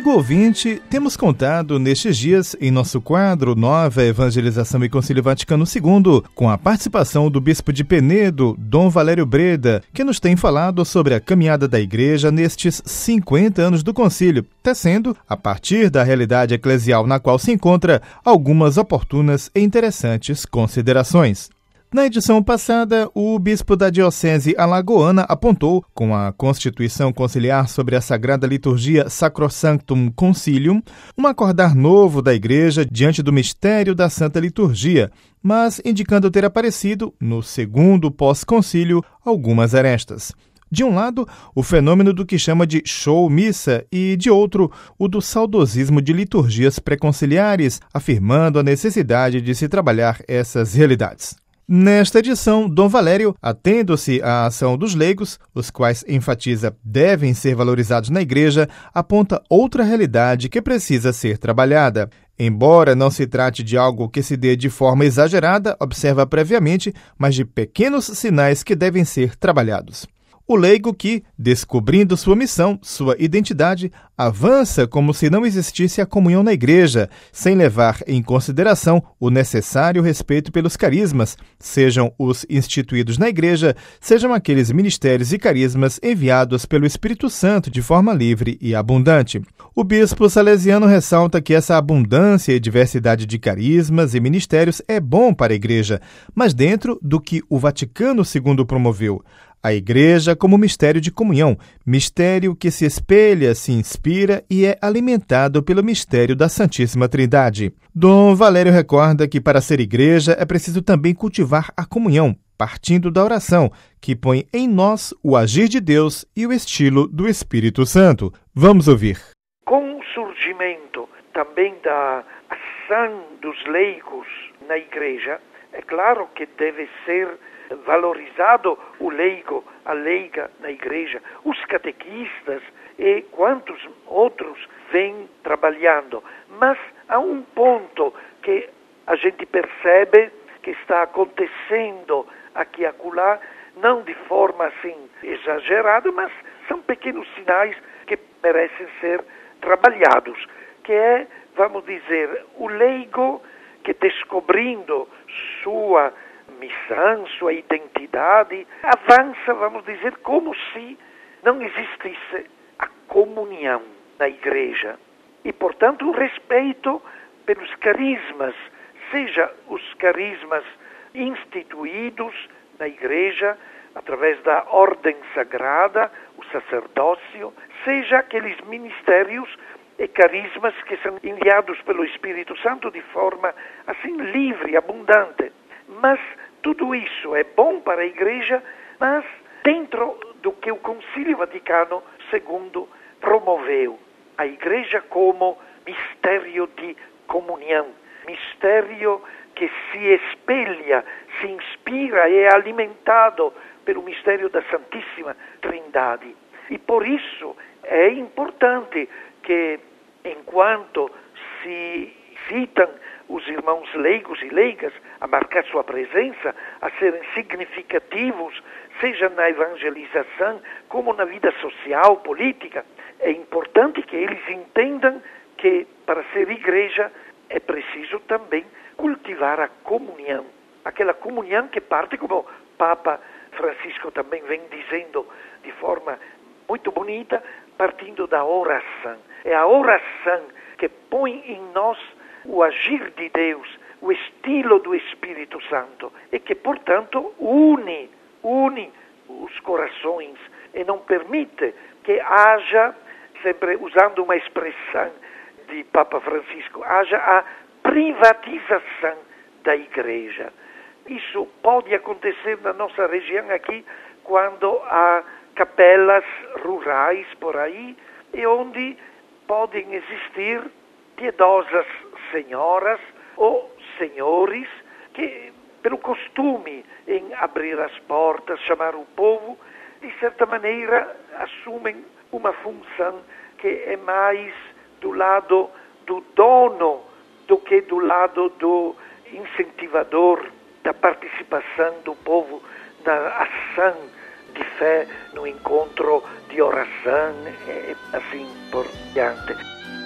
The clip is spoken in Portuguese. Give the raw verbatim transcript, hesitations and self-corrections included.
Amigo ouvinte, temos contado nestes dias em nosso quadro Nova Evangelização e Concílio Vaticano segundo, com a participação do Bispo de Penedo, Dom Valério Breda, que nos tem falado sobre a caminhada da Igreja nestes cinquenta anos do Concílio, tecendo, a partir da realidade eclesial na qual se encontra, algumas oportunas e interessantes considerações. Na edição passada, o bispo da Diocese Alagoana apontou, com a Constituição Conciliar sobre a Sagrada Liturgia Sacrosanctum Concilium, um acordar novo da Igreja diante do mistério da Santa Liturgia, mas indicando ter aparecido, no segundo pós-concílio, algumas arestas. De um lado, o fenômeno do que chama de show-missa e, de outro, o do saudosismo de liturgias preconciliares, afirmando a necessidade de se trabalhar essas realidades. Nesta edição, Dom Valério, atendo-se à ação dos leigos, os quais enfatiza devem ser valorizados na Igreja, aponta outra realidade que precisa ser trabalhada. Embora não se trate de algo que se dê de forma exagerada, observa previamente, mas de pequenos sinais que devem ser trabalhados. O leigo que, descobrindo sua missão, sua identidade, avança como se não existisse a comunhão na Igreja, sem levar em consideração o necessário respeito pelos carismas, sejam os instituídos na Igreja, sejam aqueles ministérios e carismas enviados pelo Espírito Santo de forma livre e abundante. O bispo salesiano ressalta que essa abundância e diversidade de carismas e ministérios é bom para a Igreja, mas dentro do que o Vaticano segundo promoveu. A Igreja como mistério de comunhão, mistério que se espelha, se inspira e é alimentado pelo mistério da Santíssima Trindade. Dom Valério recorda que para ser Igreja é preciso também cultivar a comunhão, partindo da oração, que põe em nós o agir de Deus e o estilo do Espírito Santo. Vamos ouvir. Com o surgimento também da ação dos leigos na Igreja, é claro que deve ser valorizado o leigo, a leiga na Igreja, os catequistas e quantos outros vêm trabalhando. Mas há um ponto que a gente percebe que está acontecendo aqui e acolá, não de forma assim exagerada, mas são pequenos sinais que merecem ser trabalhados, que é, vamos dizer, o leigo que descobrindo sua missão, sua identidade, avança, vamos dizer, como se não existisse a comunhão na Igreja. E, portanto, o respeito pelos carismas, seja os carismas instituídos na Igreja, através da ordem sagrada, o sacerdócio, seja aqueles ministérios e carismas que são enviados pelo Espírito Santo de forma, assim, livre, abundante. Mas tudo isso é bom para a Igreja, mas dentro do que o Concílio Vaticano segundo promoveu. A Igreja como mistério de comunhão, mistério que se espelha, se inspira e é alimentado pelo mistério da Santíssima Trindade. E por isso é importante que, enquanto se citam os irmãos leigos e leigas a marcar sua presença, a serem significativos, seja na evangelização como na vida social, política, é importante que eles entendam que para ser Igreja é preciso também cultivar a comunhão. Aquela comunhão que parte, como o Papa Francisco também vem dizendo de forma muito bonita, partindo da oração. É a oração que põe em nós o agir de Deus, o estilo do Espírito Santo, e que, portanto, une, une os corações e não permite que haja, sempre usando uma expressão de Papa Francisco, haja a privatização da Igreja. Isso pode acontecer na nossa região aqui, quando há capelas rurais por aí, e onde podem existir piedosas senhoras ou senhores que, pelo costume em abrir as portas, chamar o povo, de certa maneira assumem uma função que é mais do lado do dono do que do lado do incentivador da participação do povo na ação de fé, no encontro de oração, e assim por diante.